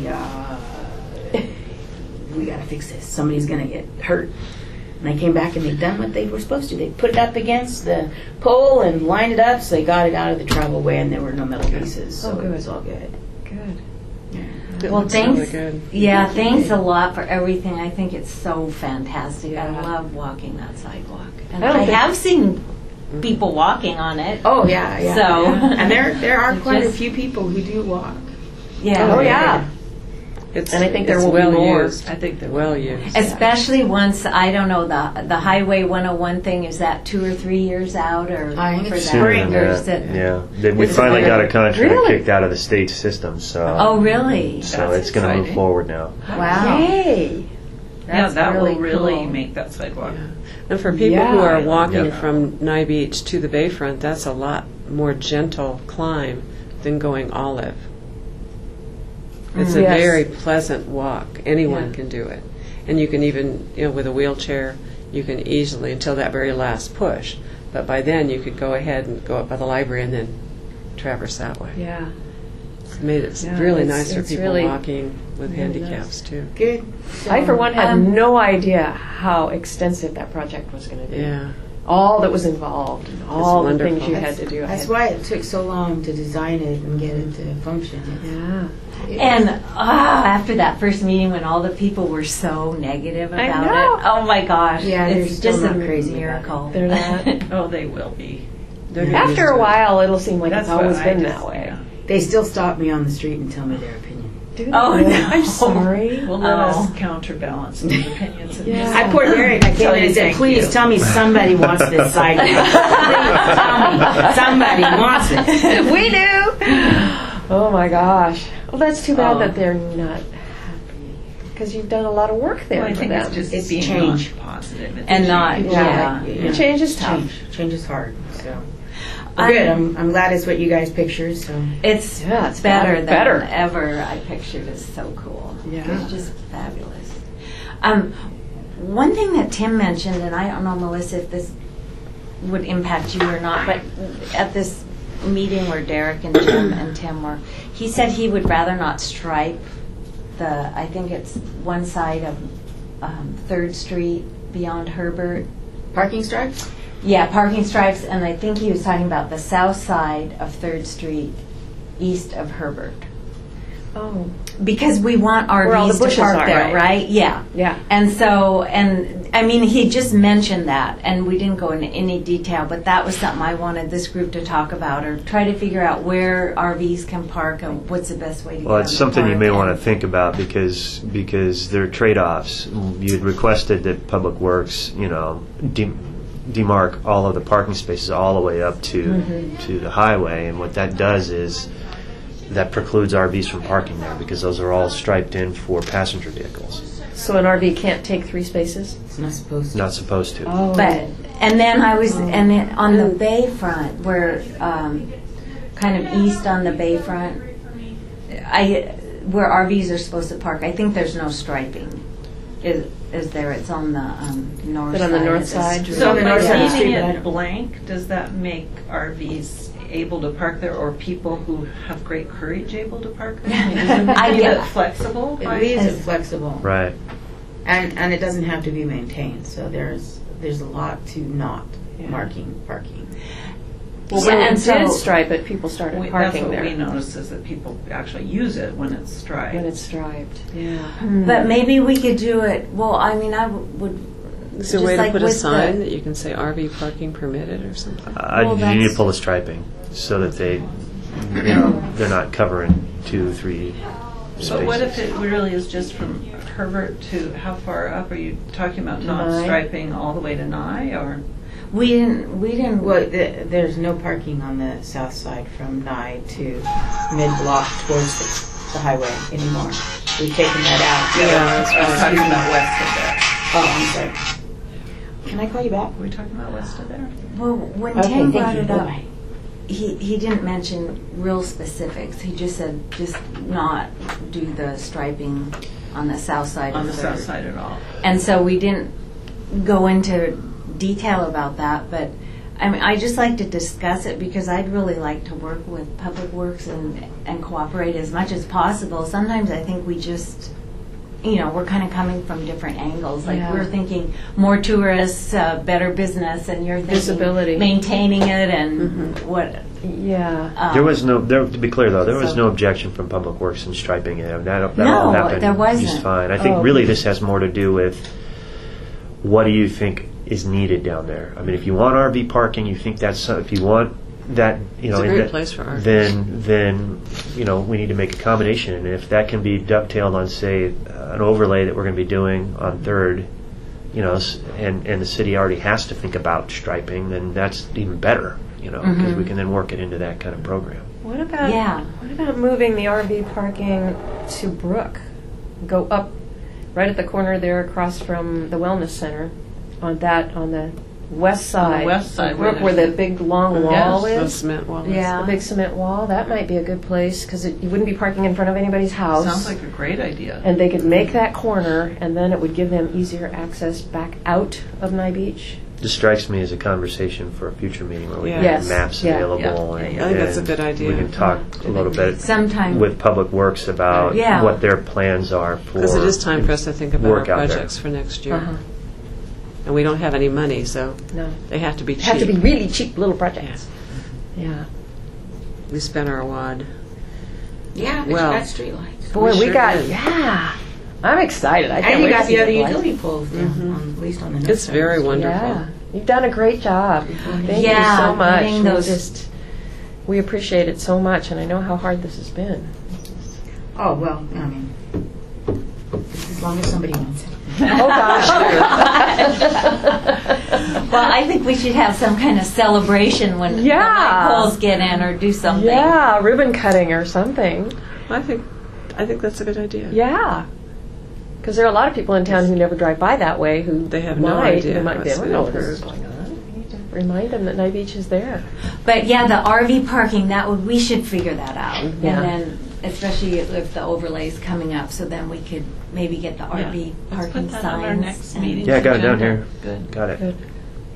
we got to fix this. Somebody's going to get hurt. And I came back, and they'd done what they were supposed to. They put it up against the pole and lined it up, so they got it out of the travel way, and there were no metal pieces. So it was all good. Good. It Well, looks thanks. really good. Yeah, thanks a lot for everything. I think it's so fantastic. I Yeah. love walking that sidewalk. And I don't I think- have seen people walking on it. Oh, yeah. So- yeah. And there are It quite a just- few people who do walk. Yeah. Oh, yeah. It's, And I think there it's will be well more. used. I think there will well be more. used. Especially once, I don't know, the Highway 101 thing, is that 2 or 3 years out, or I think for it's that? Sooner spring. than Or is that. it- Yeah, Then we It's finally got a spring. contract Really? kicked out of the state system, so Oh, really? so That's it's going to move exciting. forward now. Wow. Yay! Yeah, That's that will really really cool. make that sidewalk. And for people who are Yeah. walking Yeah. from Nye Beach to the Bayfront, that's a lot more gentle climb than going Olive. It's a Yes. very pleasant walk. Anyone Yeah. can do it. And you can even, with a wheelchair, you can easily, until that very last push. But by then, you could go ahead and go up by the library and then traverse that way. Yeah. It's made it Yeah, really it's- nice for it's people really- walking with really handicaps, too. Good. I, for one, had Um, no idea how extensive that project was going to be. Yeah. All that was involved, and all the wonderful. things you had to do. I That's had- why it took so long to design it and get it to function. Yeah. And after that first meeting, when all the people were so negative I about know. it, oh my gosh, Yeah, they're it's still just a not crazy about it. miracle. They're not. Oh, they will be. They're getting After used a to it. while, it'll seem like That's it's always what I been just- that way. yeah. They still stop me on the street and tell me their opinion. Do Oh, they? no. I'm sorry. Well, let Oh. us counterbalance the opinions of Yeah. I poured Derek. I came in and said, Thank please you. tell me somebody wants this sidewalk. Please tell me somebody wants it. We do. Oh my gosh. Well, that's too bad Oh. that they're not happy because you've done a lot of work there Well, I for think them. it's just It's being change. not positive. It's And a not- change. Yeah. Change is tough. Change is hard. So well, good. I'm glad it's what you guys pictured. So It's Yeah, it's better gotten than better. ever I pictured. It's so cool. Yeah. It's just fabulous. One thing that Tim mentioned, and I don't know, Melissa, if this would impact you or not, but at this meeting where Derek and Jim and Tim were, he said he would rather not stripe I think it's one side of 3rd Street beyond Herbert. parking stripes. Yeah, parking stripes, and I think he was talking about the south side of 3rd Street, east of Herbert. Oh, Because we want Where all the RVs to bushes park are, there, right? Yeah. yeah. And so, and I mean, he just mentioned that, and we didn't go into any detail, but that was something I wanted this group to talk about, or try to figure out where RVs can park and what's the best way to get Well, them it's to something you park. may want to And- think about because there are trade-offs. You'd requested that Public Works, demarc all of the parking spaces all the way up to the highway, and what that does is that precludes RVs from parking there because those are all striped in for passenger vehicles. So an RV can't take 3 spaces? It's not supposed to. Not supposed to. Oh. But, and then I was, and then on the bayfront, where, kind of east on the bayfront, where RVs are supposed to park, I think there's no striping. Is there? It's on the north Is it side. on the north of side? street. So on the by north side of the leaving street, but I it don't- blank, does that make RVs able to park there, or people who have great courage able to park there? I mean, isn't I it get- flexible? It by- leaves it flexible, Right. and it doesn't have to be maintained. So there's a lot to not marking parking. Well, Yeah, when we and so- did stripe it, people started That's parking what there. we noticed, is that people actually use it when it's striped. When it's striped, yeah. But maybe we could do it. Well, I mean, I would. Is there a just way to like put a with sign the- that you can say RV parking permitted or something? Well, You need that's- to pull the striping so that they're not covering 2, 3 spaces. But what if it really is just from Herbert to, how far up? Are you talking about not Nye. striping all the way to Nye, or? We didn't. Well, there's no parking on the south side from Nye to mid-block towards the highway anymore. We've taken that out. I was talking about west of there. Oh, I'm sorry. Can I call you back? Are we talking about west of there? Well, when Okay, Tim thank brought you. it up, Bye-bye. he didn't mention real specifics. He just said just not do the striping on the south side. On of the Third. south side at all? And so we didn't go into detail about that, but I mean, I just like to discuss it because I'd really like to work with Public Works and cooperate as much as possible. Sometimes I think we just, we're kind of coming from different angles. Like Yeah. we're thinking more tourists, better business, and you're thinking Visibility. maintaining it and what. Yeah. There was no, to be clear though, there was So- no objection from Public Works in striping it. That No, all happened there wasn't. just fine. I think Oh, really okay. this has more to do with what do you think is needed down there. I mean, if you want RV parking, you think that's, if you want that, you know, It's a great that- place for art. then you know, we need to make accommodation, and if that can be dovetailed on, say, an overlay that we're going to be doing on Third, you know, and the city already has to think about striping, then that's even better, you know, because we can then work it into that kind of program. What about Yeah. what about moving the RV parking to Brook? Go up right at the corner there across from the wellness center on the west side. west side of where Brook, where there's the big long wall Yes. The is. cement wall. Yeah. The big cement wall. That might be a good place because you wouldn't be parking in front of anybody's house. Sounds like a great idea. And they could make that corner, and then it would give them easier access back out of Nye Beach. This strikes me as a conversation for a future meeting where we Yeah. can Yes. have maps Yeah. available. Yeah. And, I think that's a and good idea. We can talk a little bit Sometime. with Public Works about Yeah. what their plans are for. Because it is time for us to think about our work out there. projects for next year. Uh-huh. And we don't have any money, so No. they have to be cheap. Have to be really cheap little projects. Yeah. We spent our wad. Yeah, but Well, you got streetlights. Boy, we sure got, did. yeah. I'm excited. I can't And you wait got to see the other lights. utility poles down, at least on the north It's side. very wonderful. Yeah. You've done a great job. Thank you Yeah, so much. getting those- We appreciate it so much, and I know how hard this has been. Oh, well, I mean, as long as somebody wants it. Oh, gosh. Well, I think we should have some kind of celebration when the Yeah. light poles get in, or do something. Yeah, ribbon cutting or something. I think that's a good idea. Yeah. Because there are a lot of people in town who never drive by that way who They have no might, idea who might be what's able to been know this is approved. going on. We need to remind them that Nye Beach is there. But yeah, the RV parking, we should figure that out. Yeah. And then, especially if the overlay's coming up, so then we could maybe get the RV Let's parking put that signs. on our next and- meeting. Yeah, I got it down agenda. here. Good. Got it. Good.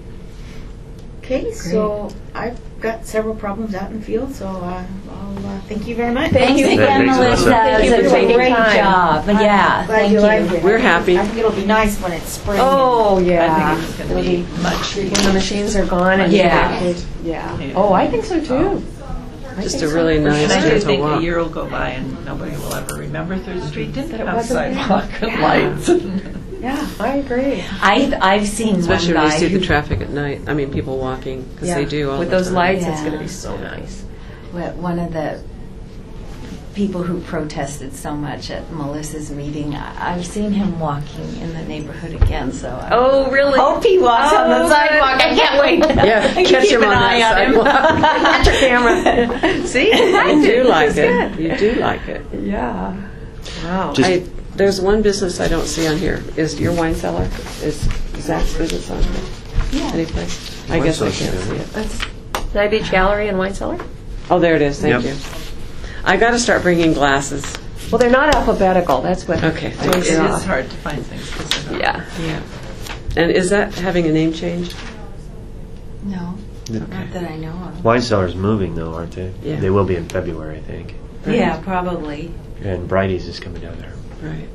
Okay, so I've got several problems out in the field, so I'll thank you very much. Thanks you. again, Thanks, Melissa. Melissa. Thank you It's for a taking great time. job. But yeah, Glad thank you liked it. We're happy. I think it'll be nice when it's spring. Oh, yeah. I think it's going to be much. When the machines are gone and Yeah. yeah. Oh, I think so too. I Just think a really nice And I do gentle think walk. a year will go by and nobody will ever remember Third Street didn't That it have wasn't there. sidewalk and Yeah. lights. Yeah, I agree. I've seen Especially one when guy you see the who- traffic at night. I mean, people walking, because they do all With the those time. lights, it's Yeah. going to be so nice. one of the people who protested so much at Melissa's meeting. I've seen him walking in the neighborhood again, so I Oh, really? hope he walks on Oh, the sidewalk. I can't wait. Yeah, to catch keep him an on eye that on him. Get your camera. See? You do like It's it. good. You do like it. Yeah. Wow. Just- There's one business I don't see on here. Is your wine cellar? Is Zach's business on here? Any place? I Wine guess I cellar's can't see good. it. Nye Beach Gallery and Wine Cellar? Oh, there it is. Thank Yep. you. I got to start bringing glasses. Well, they're not alphabetical. That's what. Okay, throws thanks. It you is off. hard to find things. 'cause they're not- Yeah. Yeah. And is that having a name change? No, Okay. not that I know of. Wine Cellar's moving though, aren't they? Yeah. They will be in February, I think. Yeah, probably. And Bridie's is coming down there. Right.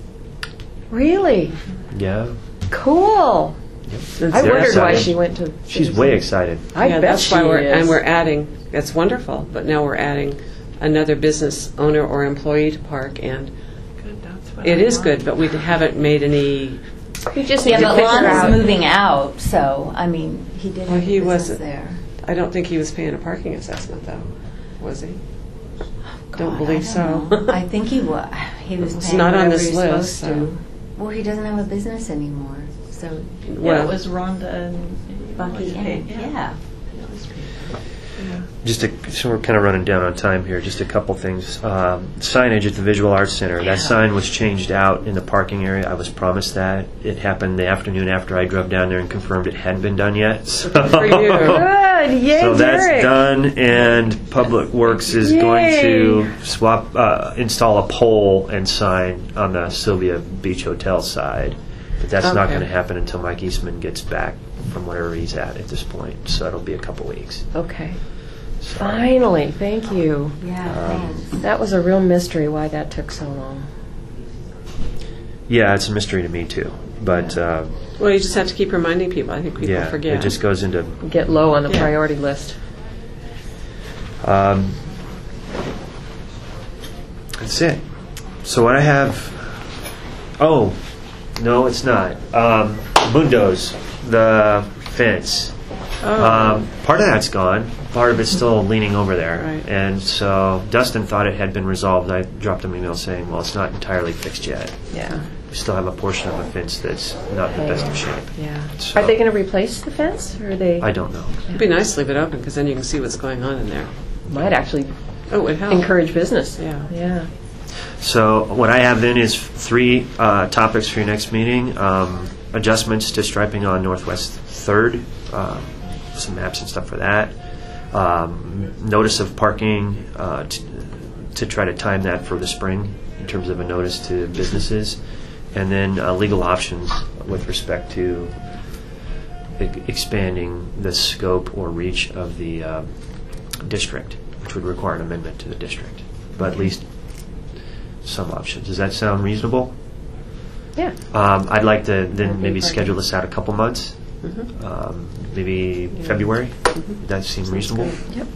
Really? Yeah. Cool. And I They're wondered why excited. she went to. She's way excited. I yeah, bet that's she why is. and we're adding. That's wonderful. But now we're adding another business owner or employee to park, and Good, that's what it I is want. good. But we haven't made any. You just need Yeah, to but figure Lon out. is moving out, so I mean, he did Well, have he a business wasn't. there. I don't think he was paying a parking assessment, though. Was he? Don't God, believe I so. don't know. I think he was. He was It's paying not on whatever this he was list, supposed so- to. Well, he doesn't have a business anymore, so Yeah, Well- it was Rhonda and Bucky paid. in. Yeah. So we're kind of running down on time here. Just a couple things. Signage at the Visual Arts Center. That sign was changed out in the parking area. I was promised that. It happened the afternoon after I drove down there and confirmed it hadn't been done yet. So, For you. Good. Yay, so that's Derek. done, and Public Works is Yay. going to install a pole and sign on the Sylvia Beach Hotel side. But that's not Okay. going to happen until Mike Eastman gets back from wherever he's at this point. So it'll be a couple weeks. Okay. So- Finally, thank you. Yeah, thanks. That was a real mystery why that took so long. Yeah, it's a mystery to me too. But Well, you just have to keep reminding people. I think people yeah, forget. it just goes into. Get low on the Yeah. priority list. That's it. So what I have. Oh, no, it's not. Bundo's, the fence. Part of that's gone. Part of it's still leaning over there. Right. And so Dustin thought it had been resolved. I dropped him an email saying, well, it's not entirely fixed yet. Yeah. We still have a portion of a fence that's not in the best of shape. Yeah. So- Are they going to replace the fence, or are they I don't know. It'd be nice to leave it open because then you can see what's going on in there. might actually Oh, it helps. encourage business? Yeah. Yeah. So what I have then is 3 topics for your next meeting. Adjustments to striping on Northwest 3rd, some maps and stuff for that. Notice of parking to try to time that for the spring in terms of a notice to businesses. And then legal options with respect to expanding the scope or reach of the district, which would require an amendment to the district. But at least some options. Does that sound reasonable? Yeah. I'd like to then Okay, maybe parking. schedule this out a couple months, maybe February. Does that seem reasonable? Yep.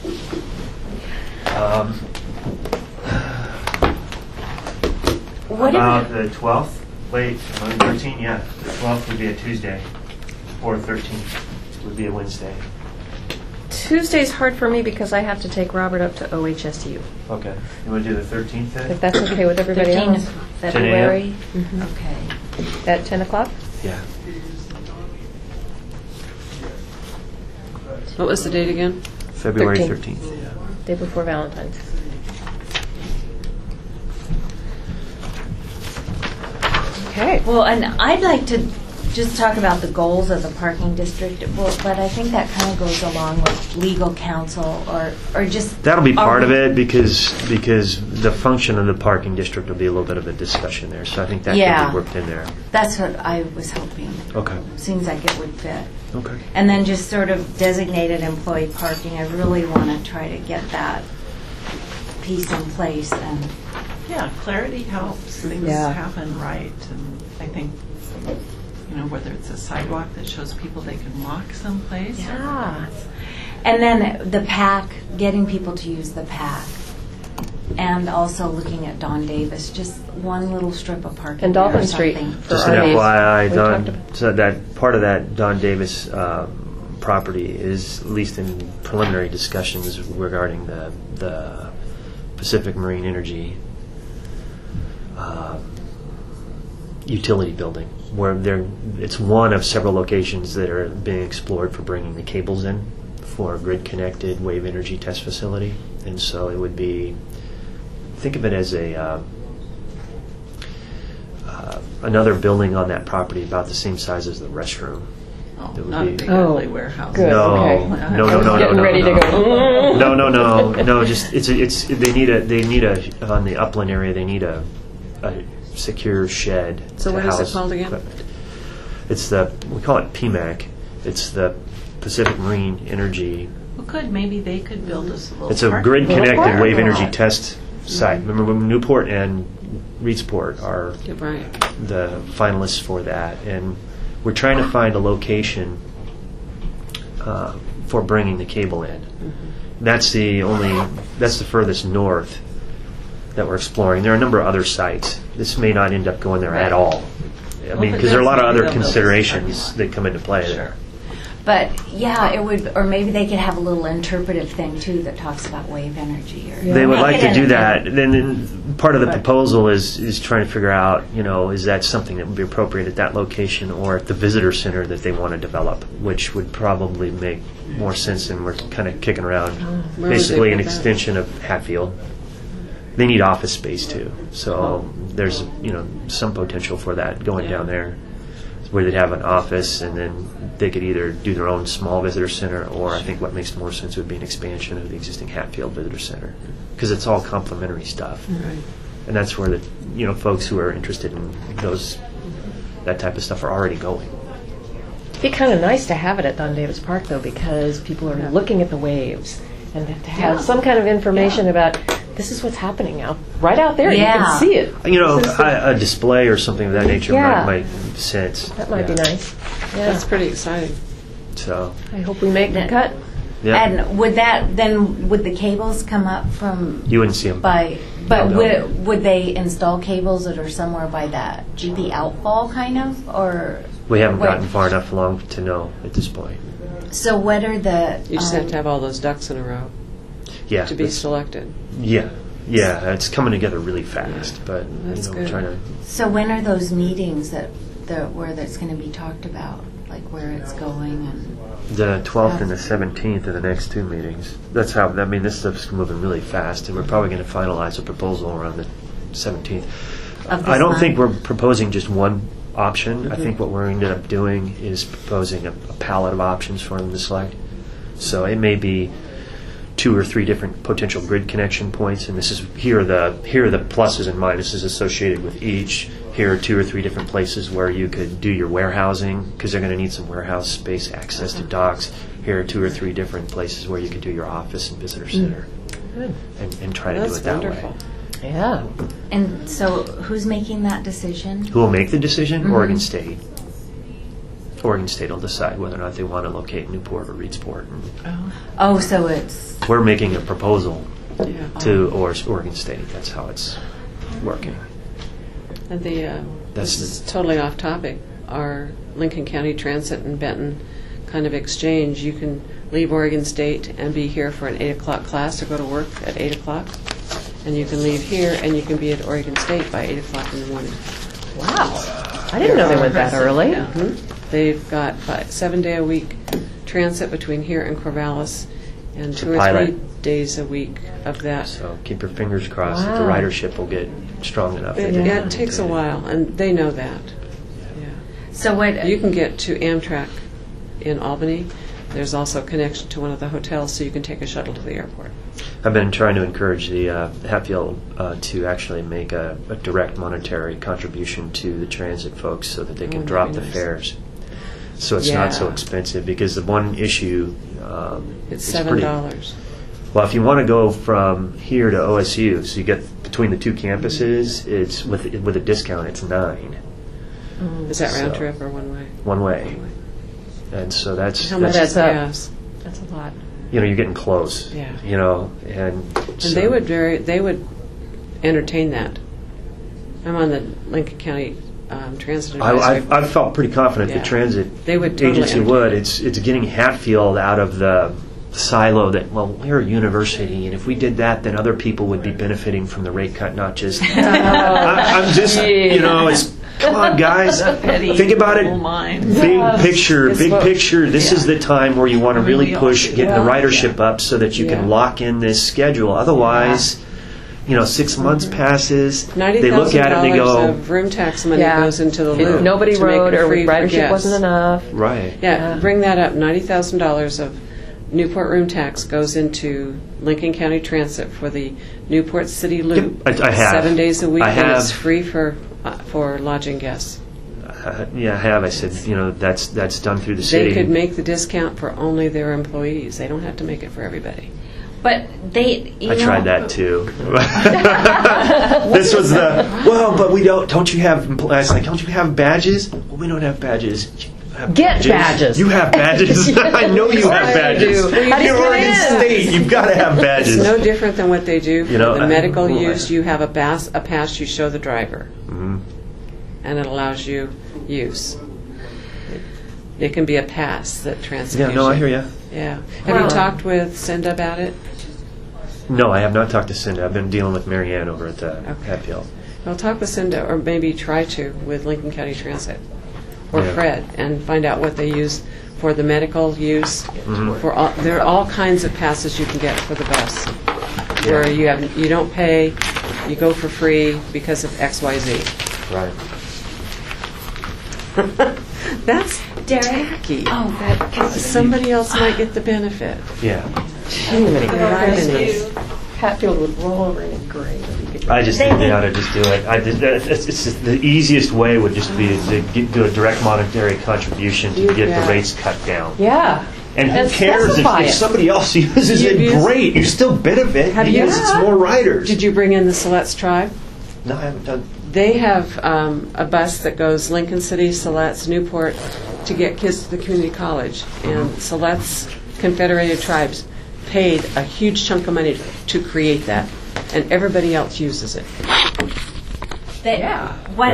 What About the 12th? Wait, 13th? Yeah, the 12th would be a Tuesday, or 13th would be a Wednesday. Tuesday's hard for me because I have to take Robert up to OHSU. Okay. You want to do the 13th then? If that's okay with everybody 13th else. of February. Mhm. Okay. At 10 o'clock? Yeah. What was the date again? February 13th. 13th. Yeah. Day before Valentine's. Okay. Well, and I'd like to just talk about the goals of the parking district, well, but I think that kind of goes along with legal counsel or just... That'll be part of Are we- it because the function of the parking district will be a little bit of a discussion there. So I think that could Yeah. be worked in there. That's what I was hoping. Okay. Seems like it would fit. Okay. And then just sort of designated employee parking, I really want to try to get that piece in place and... Yeah, clarity helps. Things Yeah. happen right, and I think, whether it's a sidewalk that shows people they can walk someplace. Yeah. And then the PAC, getting people to use the PAC. And also looking at Don Davis, just one little strip of parking. And there or Dolphin Street. something. For Just an RVs. FYI, We Don, talked about- so that part of that Don Davis property is, at least in preliminary discussions regarding the Pacific Marine Energy utility building, where it's one of several locations that are being explored for bringing the cables in for a grid-connected wave energy test facility. And so it would be, think of it as a another building on that property about the same size as the restroom. Oh, It would not a be- big Oh, ugly warehouse. good. No, Okay. no, Getting ready to go. No. Just they need a on the upland area. They need a secure shed. So to what is it house called again? equipment. It's we call it PMAC. It's the Pacific Marine Energy. Well, maybe they could build us a little It's a parking grid-connected parking wave lot. energy test site. Remember, when Newport and Reedsport are Yeah, right. the finalists for that, and we're trying to find a location for bringing the cable in. That's the furthest north that we're exploring. There are a number of other sites. This may not end up going there at all. I Well, mean, but because there are a lot of that's other maybe they'll build us considerations parking that come into play there. Sure. But yeah, it would, or maybe they could have a little interpretive thing too that talks about wave energy. Or They would Make like it to in do a- that. Then part of the But- proposal is trying to figure out, is that something that would be appropriate at that location or at the visitor center that they want to develop, which would probably make more sense. And we're kind of kicking around Where would basically they an put that? extension of Hatfield. They need office space too, so there's some potential for that going Yeah. down there, where they'd have an office and then they could either do their own small visitor center, or I think what makes more sense would be an expansion of the existing Hatfield Visitor Center, because it's all complementary stuff, Right. and that's where the folks who are interested in that type of stuff are already going. It'd be kind of nice to have it at Don Davis Park, though, because people are looking at the waves, and to have some kind of information about this is what's happening out right out there. You Yeah. can see it. This is the- A display or something of that nature Yeah. might make sense. that might be Yeah. nice. Yeah. That's pretty exciting. So, I hope we make the cut. yeah, And would the cables come up from you wouldn't see them. but No. would they install cables that are somewhere by that GP outfall kind of, or We haven't Wait. gotten far enough along to know at this point. So what are the? You just have to have all those ducks in a row Yeah. to be selected. Yeah. Yeah, it's coming together really fast, but That's we're good. trying to. So when are those meetings where that's going to be talked about, like where it's going and? The 12th and the 17th are the next two meetings. That's how. I mean, this stuff's moving really fast, and we're probably going to finalize a proposal around the 17th. Of this I don't month? think we're proposing just one option. I think what we're ended up doing is proposing a palette of options for them to select. So it may be 2 or 3 different potential grid connection points, and this is here are the pluses and minuses associated with each. Here are 2 or 3 different places where you could do your warehousing, because they're going to need some warehouse space, access to docks. Here are 2 or 3 different places where you could do your office and visitor center, and try to do That's it that wonderful. way. Yeah. And so who's making that decision? Who will make the decision? Mhm. Oregon State. Oregon State will decide whether or not they want to locate Newport or Reedsport. And Oh, so it's we're making a proposal Yeah. to Oregon State. That's how it's working. And That's this is totally off topic. Our Lincoln County Transit and Benton kind of exchange. You can leave Oregon State and be here for an 8 o'clock class or go to work at 8 o'clock. And you can leave here and you can be at Oregon State by 8 o'clock in the morning. Wow. I didn't know they went that early. Mhm. They've got 7-day-a-week transit between here and Corvallis, and It's a 2 or pilot. 3 days a week of that. So keep your fingers crossed that the Wow. ridership will get strong enough. It, that they yeah, can it takes a maintain it. while, and they know that. Yeah. so what? You can get to Amtrak in Albany. There's also a connection to one of the hotels, so you can take a shuttle to the airport. I've been trying to encourage the Hatfield to actually make a direct monetary contribution to the transit folks so that they can that'd drop be the nice. fares. So it's not so Yeah. expensive, because the one issue It's is $7. Well, if you want to go from here to OSU, so you get between the 2 campuses, it's with a discount, it's $9 Is that round So- trip or one way? one way, and so that's How much That's is up. gas? That's a lot. you're getting close. Yeah. And And they would entertain that. I'm on the Lincoln County Transit Advisory. I've felt pretty confident Yeah. the transit They would totally agency entertain would. it. It's getting Hatfield out of the silo that, well, we're a university, and if we did that, then other people would be benefiting from the rate cut, not just. I'm just, it's come on, guys, Petty think about it. little mind. Big picture, It's big what- picture. This is the time where you want to I mean, really we all push do. getting the Yeah. ridership up so that you Yeah. can lock in this schedule. Otherwise, 6 months passes. They look at it and they $90,000 go, of room tax money Yeah. goes into the If loop. nobody to make rode it or free for ridership guests. wasn't enough. right. Yeah, bring that up. $90,000 of Newport room tax goes into Lincoln County Transit for the Newport City Loop. Yep, I have. 7 days a week, I and it's have. free for lodging guests. Yeah, I have. I said, that's done through the They city. could make the discount for only their employees. They don't have to make it for everybody. But they. I tried that too. This was but we don't you have? I was like, don't you have badges? Well, we don't have badges. You have Get badges. You have badges. I know you have I badges. do. How do you You're get Oregon in? State. You've got to have badges. It's no different than what they do for the medical I- use. You have a pass you show the driver, Mhm. and it allows you use. It can be a pass that transit Yeah, gives no, I you. hear you. Yeah. Have you Well- talked with Cinda about it? No, I have not talked to Cinda. I've been dealing with Marianne over at the Hatfield. Well, talk with Cinda, or maybe try to with Lincoln County Transit or Yeah. Fred, and find out what they use for the medical use. Mm-hmm. There are all kinds of passes you can get for the bus, where you don't pay, you go for free because of XYZ. Right. That's Derek? tacky. Oh, that. Somebody else might get the benefit. Yeah. Hatfield would roll over in a grave. I just think they ought to just do it. It's just the easiest way would just be to do a direct monetary contribution to get Yeah. the rates cut down. Yeah. And who And cares specify if it. somebody else uses You've it? used- Great, you still benefit Have you- because it's more riders. Did you bring in the Siletz Tribe? No, I haven't done. They have a bus that goes Lincoln City, Siletz, Newport to get kids to the community college. And Siletz Confederated Tribes paid a huge chunk of money to create that. And everybody else uses it. What